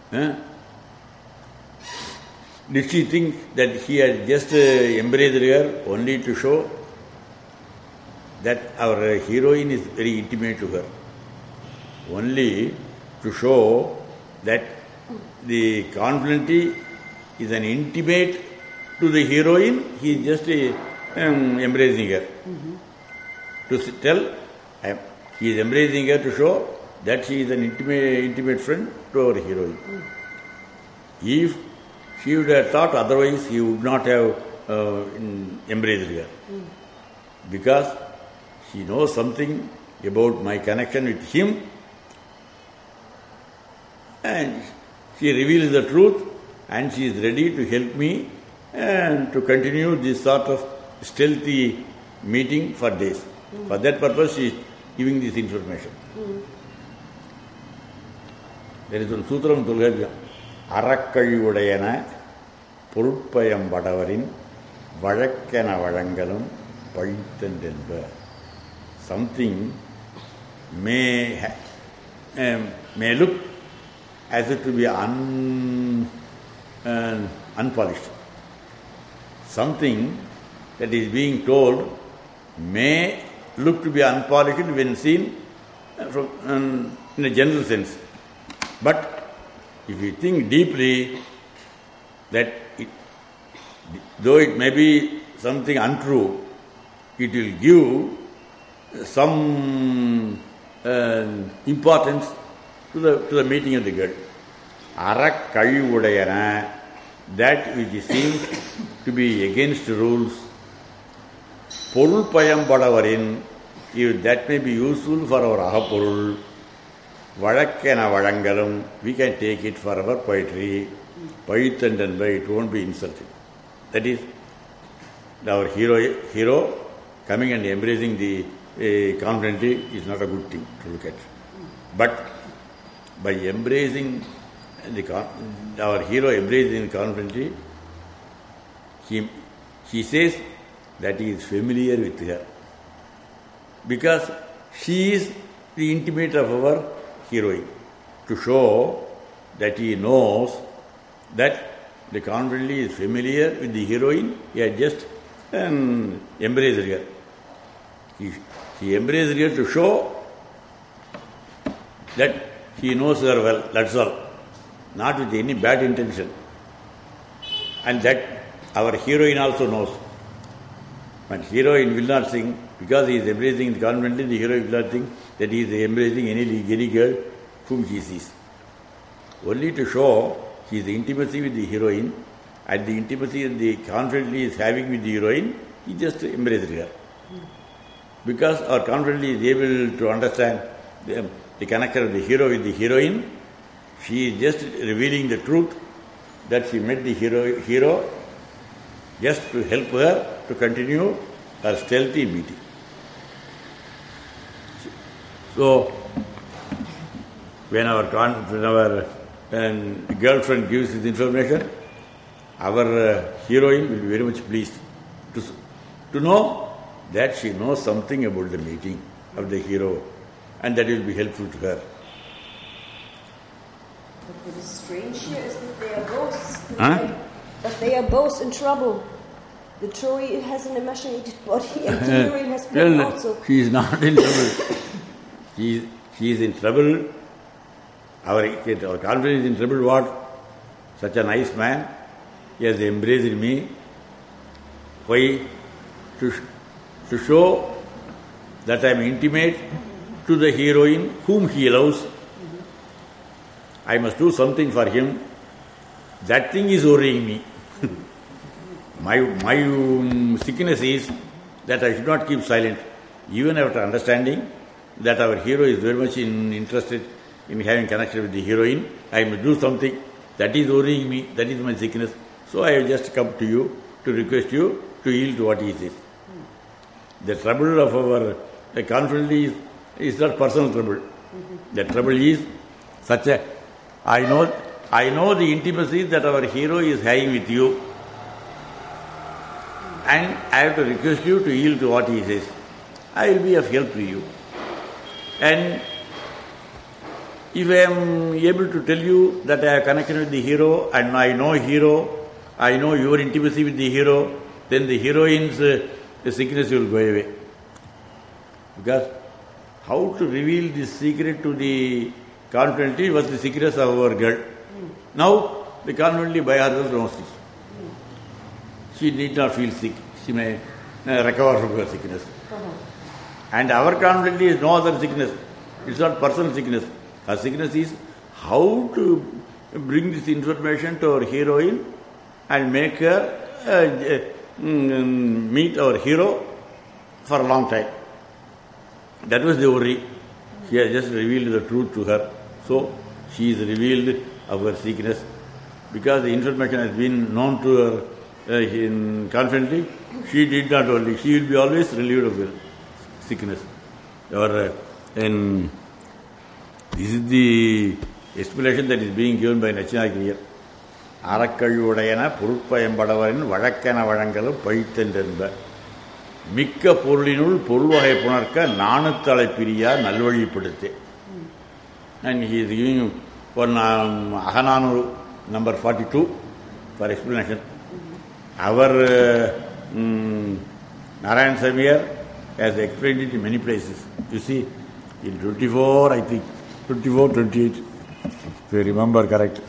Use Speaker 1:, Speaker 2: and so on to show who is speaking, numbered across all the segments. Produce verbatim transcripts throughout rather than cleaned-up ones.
Speaker 1: Huh? Did she think that he had just uh, embraced her only to show that our heroine is very intimate to her? Only to show that the confidante is an intimate to the heroine, he is just uh, um, embracing her. Mm-hmm. To tell, um, he is embracing her to show that she is an intimate, intimate friend to our heroine. Mm. If she would have thought otherwise, he would not have uh, embraced her. Mm. Because she knows something about my connection with him, and she reveals the truth, and she is ready to help me and to continue this sort of stealthy meeting for days. Mm. For that purpose, she is giving this information. Mm. There is one sutra in Tulgabhya. Arakkazhudayana Purupayam Badavarin Vazhakkena Vazhangalum Pazhithendenba. Something may ha- um, may look as if to be un, uh, unpolished. Something that is being told may look to be unpolished when seen from, um, in a general sense. But if you think deeply that it, though it may be something untrue, it will give some uh, importance to the to the meeting of the girl. Arakkazhudayana, that which seems to be against rules. Porulpayam Badavarin, if that may be useful for our Ahapurul. Vazhakkena Vazhangalum, we can take it for our poetry. Pazhithendenba, it won't be insulting. That is, our hero, hero coming and embracing the uh, confidantly is not a good thing to look at. But by embracing the our hero embracing confidently, he, he says that he is familiar with her. Because she is the intimate of our heroine. To show that he knows that the confidantly is familiar with the heroine, he had just um, embraced her. He, he embraced her to show that he knows her well, that's all. Not with any bad intention. And that our heroine also knows. But heroine will not think, because he is embracing the confidently, the hero will not think that he is embracing any, any girl whom he sees. Only to show his intimacy with the heroine, and the intimacy that the confidently is having with the heroine, he just embraced her. Because our confidently is able to understand the, the connection of the hero with the heroine, she is just revealing the truth that she met the hero, hero just to help her to continue her stealthy meeting. So, when our, when our um, girlfriend gives this information, our uh, heroine will be very much pleased to, to know that she knows something about the meeting of the hero, and that will be helpful to her.
Speaker 2: But what is strange here is that they are both,
Speaker 1: huh?
Speaker 2: that they are both in trouble. The Troy has an emaciated body, and the heroine has pain
Speaker 1: well,
Speaker 2: also.
Speaker 1: She is not in trouble. She is, she is in trouble. Our, our confidence is in trouble. What? Such a nice man. He has embraced me. Why? To, to show that I am intimate to the heroine whom he loves. I must do something for him. That thing is worrying me. my my um, sickness is that I should not keep silent. Even after understanding that our hero is very much in, interested in having connection with the heroine, I must do something. That is worrying me. That is my sickness. So I have just come to you to request you to yield to what he says. The trouble of our uh, confidence is, is not personal trouble. Mm-hmm. The trouble is such a, I know, I know the intimacy that our hero is having with you, and I have to request you to yield to what he says. I will be of help to you. And if I am able to tell you that I have connection with the hero and I know hero, I know your intimacy with the hero, then the heroine's uh, the sickness will go away. Because how to reveal this secret to the confidently was the secret of our girl. Mm. Now, the confidently by herself knows this. Mm. She need not feel sick. She may uh, recover from her sickness. Uh-huh. And our confidently is no other sickness. It's not personal sickness. Her sickness is how to bring this information to our heroine and make her uh, mm, meet our hero for a long time. That was the worry. She has just revealed the truth to her. So, she is revealed of her sickness. Because the information has been known to her uh, in confidently, she did not only. She will be always relieved of her sickness. Or, uh, in, this is the explanation that is being given by Nachinaki here. அறக்கழிவுடையன பொருட்பயன்படவரின் வழக்கென வழங்கலும் பழித்தென்றென்ப மிக்க பொருளினுள் பொருள்வகை புணர்க்க நாணுத்தலை Priya நல்வழிப்படுத்தே. And he is giving one um, Ahananuru number forty-two for explanation. Our uh, um, Narayan Samir has explained it in many places. You see, in twenty-four, I think, twenty-four, twenty-eight, if you remember correct.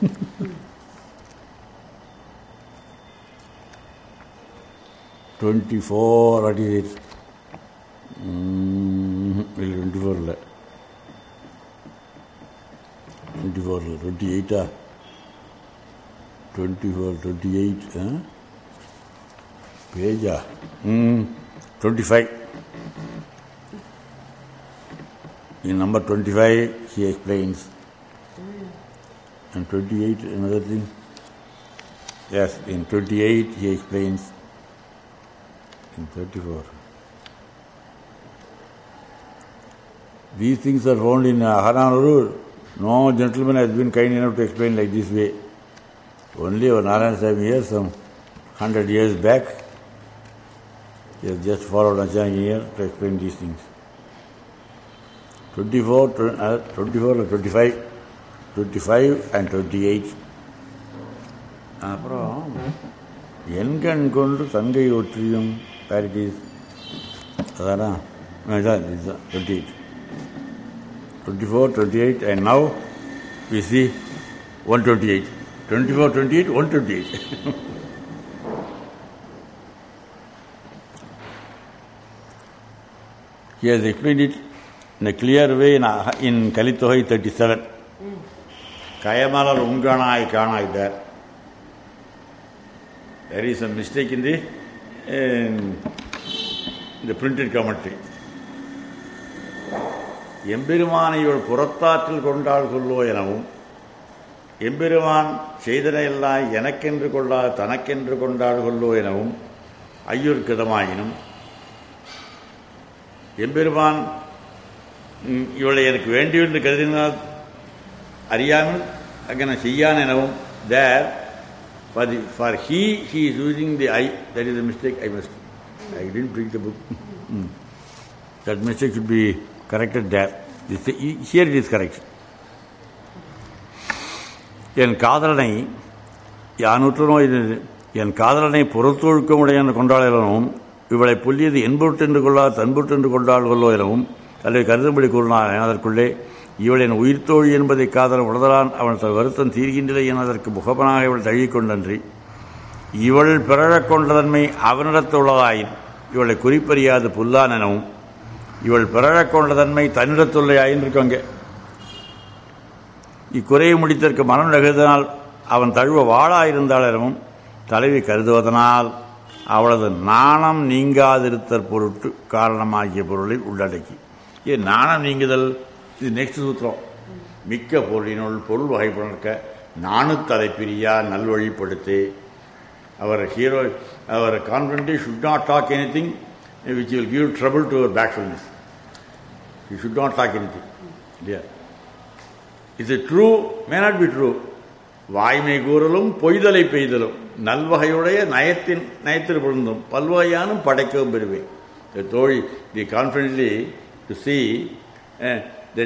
Speaker 1: twenty-four, what is it? Mm, twenty-four, twenty-four, twenty-eight, ah? twenty-four, twenty-eight, huh? Page, ah? Mm, twenty-five. In number twenty-five, he explains. And twenty-eight, another thing. Yes, in twenty-eight, he explains. In thirty-four. These things are found in Ahananuru. No gentleman has been kind enough to explain like this way. Only our Narayan Sahib here, some hundred years back, he has just followed Nachinaki here to explain these things. twenty-four, twenty-four or twenty-five, twenty-five and twenty-eight. அப்புறம் என்கண் கொண்டு தங்கை ஒற்றியும் where it is? அதானா இதுதான் இதுதான் twenty-eight. twenty-four, twenty-eight and now we see one twenty-eight. twenty-four, twenty-eight, one twenty-eight. He has explained it in a clear way in, in Kalitohai thirty-seven. Mm. Kayamalar Unganai Kanai there. There is a mistake in the in the printed commentary. எம்பெருமானை இவள் புறத்தாற்றில் கொண்டாள் கொள்ளோ எனவும் எம்பெருமான் செய்தனையெல்லாம் எனக்கென்று கொள்ளா தனக்கென்று கொண்டாள் கொள்ளோ எனவும் ஐயுர்கிதமாயினும் எம்பெருமான் இவளை எனக்கு வேண்டியென்று கருதினால் அறியாமல் அங்கே செய்யான் எனவும் there for the for he he is using the I, that is a mistake. I must I didn't bring the book. That mistake should be corrected there. This, here it is correct. என் காதலனை யானூற்றனோ இது என் காதலனை புறத்தொழுக்கமுடைய கொண்டாடலும் இவளை புல்லியது என்பொட்டென்று கொள்ளா தன்பொட்டென்று கொண்டாள் கொள்ளோ எனவும் அல்லது கருதும்படி கூறினான். அதற்குள்ளே இவளின் உயிர்த்தோழி என்பதை காதல் உணர்தலான் அவன் வருத்தம் தீர்கின்றில்லை என்பதற்கு முகப்பனாக இவள் தழுவிக்கொண்டன்றி இவள் பிறழக் கொண்டதன்மை அவனிடத்துள்ளதாயின் இவளை குறிப்பறியாது புல்லான் எனவும் இவள் பிறழக் கொண்டதன்மை தன்னிடத்துள்ளையாயின் இருக்கங்க. இக்குறையை முடித்தற்கு மனம் நகர்தனால் அவன் தழுவ வாழாயிருந்தாள் எனவும் தலைவி கருதுவதனால் அவளது நாணம் நீங்காதிருத்தற் பொருட்டு காரணமாகிய பொருளை உள்ளடக்கி. ஏன் நாணம் நீங்குதல்? இது நெக்ஸ்ட் சூத்திரம். மிக்க பொருளினுள் பொருள் வகைப்படுக்க நானு தலைப்பிரியா நல்வழிப்படுத்து. அவர் ஹீரோ அவர் confidently should not talk anything which will give trouble to our bashfulness. He should not talk anything. Yeah. Is it true? May not be true. வாய்மை கூறலும் பொய்தலை பெய்தலும் நல்வகையுடைய நயத்தின் நயத்தில் பொருந்தும் பல்வகையானும் படைக்கவும் பெறுவேன். The Tory, they confidently to see uh, that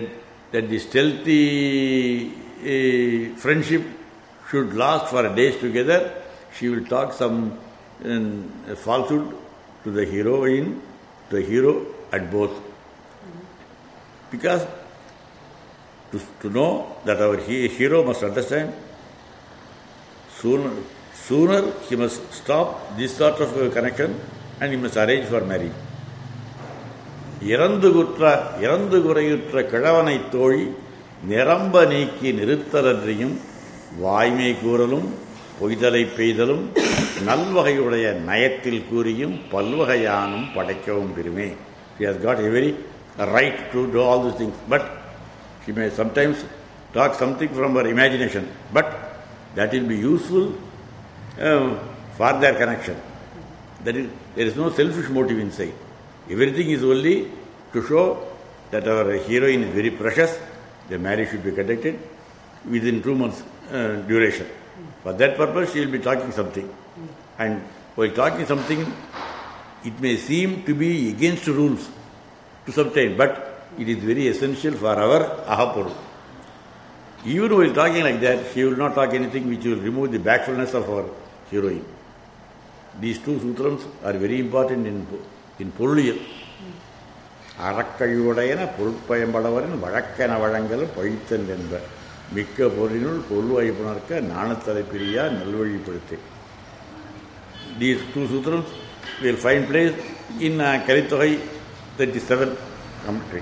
Speaker 1: that the stealthy uh, friendship should last for days together, she will talk some um, falsehood to the heroine, to the hero at both. Because to, to know that our he, hero must understand, sooner, sooner he must stop this sort of uh, connection and he must arrange for marriage. இறந்து குற்ற இறந்து குறையுற்ற கிழவனை தோழி நிரம்ப நீக்கி நிறுத்தலன்றியும் வாய்மை கூறலும் பொய்தலை பெய்தலும் நல்வகையுடைய நயத்தில் கூறியும் பல்வகையானும் படைக்கவும் பெருமே. She has got a very right to do all these things, but she may sometimes talk something from her imagination, but that will be useful uh, for their connection. That is, there is no selfish motive inside. Everything is only to show that our heroine is very precious. The marriage should be conducted within two months uh, duration. For that purpose, she will be talking something. And while talking something, it may seem to be against rules to some time, but it is very essential for our ahapuru. Even while talking like that, she will not talk anything which will remove the bashfulness of our heroine. These two sutrams are very important in in பொருளியல். அறக்கையுடையன பொருட்பயன்படவரின் வழக்கென வழங்கல் பழித்தல் என்ப மிக்க பொருளினுள் பொருள்வாய்ப்புணர்க்க நாணத்தலை Priya நல்வழிப்படுத்து. These two sutras will find place in uh, Kalittogai thirty-seven commentary.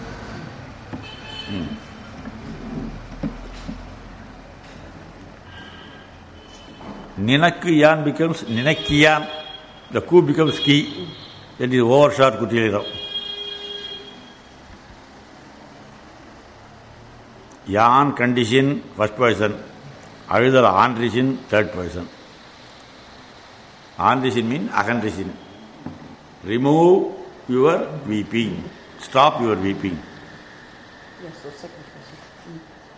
Speaker 1: Hmm. Ninakkiyan becomes Ninakkiyan. The ku becomes ki. That is overshot Kutilira. Yan condition, first person. Avidal andrishin, third person. Andrishin means akandrishin. Remove your weeping. Stop your weeping.
Speaker 2: Yes, so second person.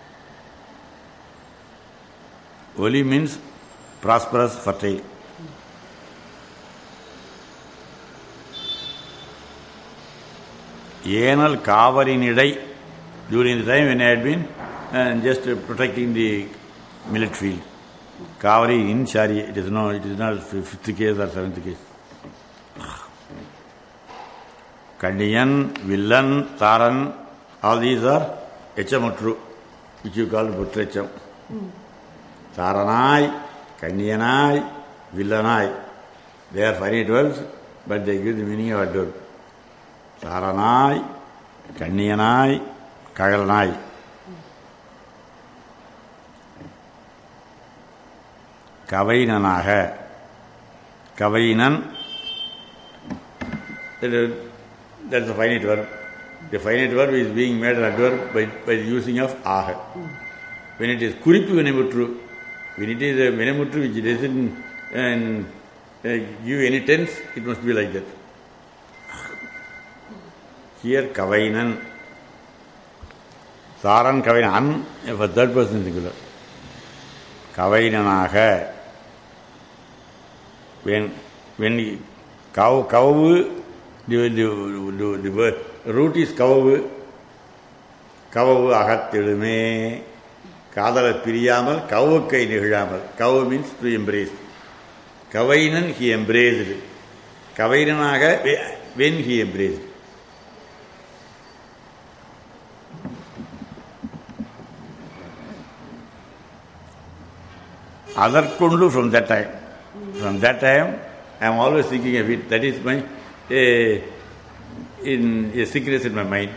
Speaker 1: Mm. Oli means prosperous, fertile. Yenal Kavarinidai, during the time when I had been uh, just uh, protecting the millet field. Kavari in Shari, it is not, it is not fifth case or seventh case. Kandiyan, Villan, Taran, all these are Echamutru, which you call Butrecham. Mm. Taranai, Kandiyanai, Villanai. They are finite verbs, but they give the meaning of a verb. Taranai, Kandiyanai, Kagalnai. Kavainanaha. Kavainan, that is a finite verb. The finite verb is being made an adverb by, by the using of aha. Mm. When it is kuripu venamutru, when it is a venamutru which doesn't and, uh, give any tense, it must be like that. Here Kavainan, Saran Kavainan, for third person singular. Kavainanaha. When when cow cow the the the word root is cow cow agattilume kadala piriyamal kavukkai nigalamal. Cow means to embrace. Kavainan, he embraced. Kavainanaga, when he embraced. Adarkundu from that time. From that time, I am always thinking of it. That is my uh, in a sickness in my mind.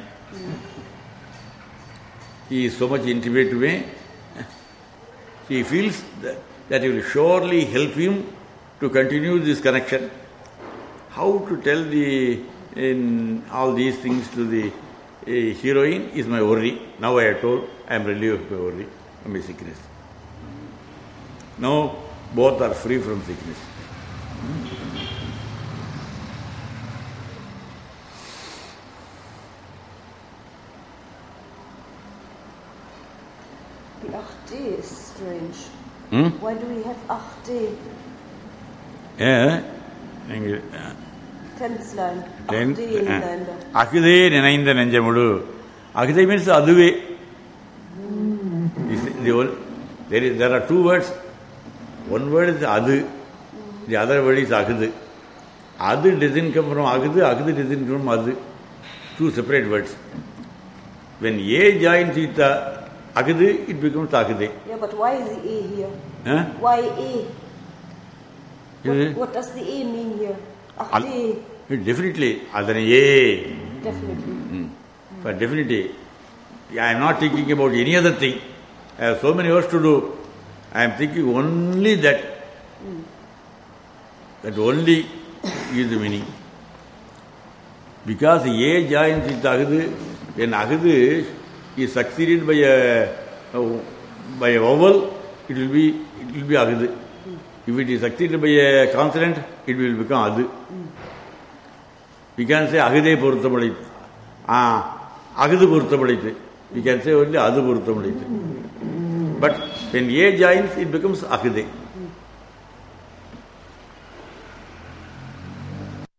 Speaker 1: He is so much intimate to me. He feels that, that it will surely help him to continue this connection. How to tell the in all these things to the uh, heroine is my worry. Now I have told, I am relieved of my worry, of my sickness. Now both are free from sickness.
Speaker 2: The acht D is strange.
Speaker 1: Hmm?
Speaker 2: Why do we have acht D?
Speaker 1: Yeah.
Speaker 2: Tenth line.
Speaker 1: Tenth.
Speaker 2: acht D in Länder.
Speaker 1: Akide ninainda nenjamulu. Agade means aduve. There, is, there are two words. One word is adu, the other word is agadu. Adu doesn't come from agadu, agadu doesn't come from adu. Two separate words. When A joins with the agadu, it becomes agade.
Speaker 2: Yeah, but why is the A here?
Speaker 1: Huh?
Speaker 2: Why A? What,
Speaker 1: Yeah.
Speaker 2: what does the A mean here? Agade.
Speaker 1: Definitely, adana A.
Speaker 2: Definitely.
Speaker 1: Mm. But definitely, I am not thinking about any other thing. I have so many works to do. I am thinking only that.
Speaker 2: Mm.
Speaker 1: That only is the meaning. Because A joins with Agadu, when Agadu is succeeded by a, by a vowel, it will be it will be Agadu. Mm. If it is succeeded by a consonant, it will become Adu. Mm. We can say Agade Purthamalitu. Ah, Agadu Purthamalitu. We can say only Adu Purthamalitu. But when A joins, it becomes Agade.